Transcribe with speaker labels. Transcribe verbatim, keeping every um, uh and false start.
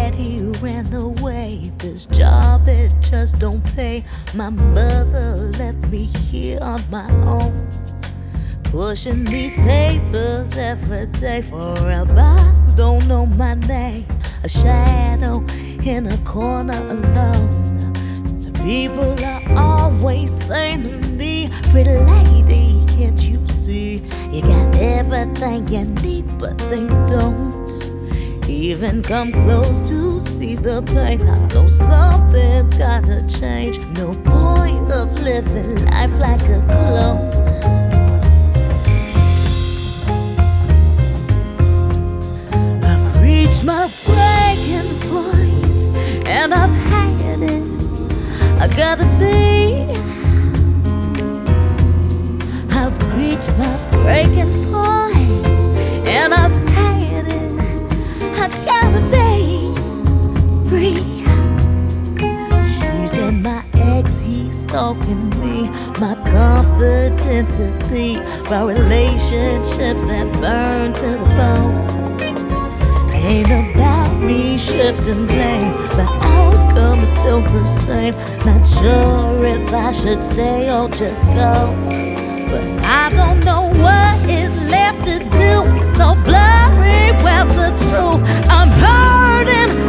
Speaker 1: dad, he ran away. This job, it just don't pay. My mother left me here on my own, pushing these papers every day for a boss who don't know my name. A shadow in a corner alone. The people are always saying to me, pretty lady, can't you see? You got everything you need, but they don't even come close to see the pain. I know something's gotta change. No point of living life like a clone. I've reached my breaking point, and I've had it. I gotta be. I've reached my breaking point, and I've had it. I gotta be free. She's in my ex, he's stalking me. My confidence is beat by relationships that burn to the bone. Ain't about me shifting blame. The outcome is still the same. Not sure if I should stay or just go, but I don't know what is left to do. It's so blurry, where's the truth? I'm hurting,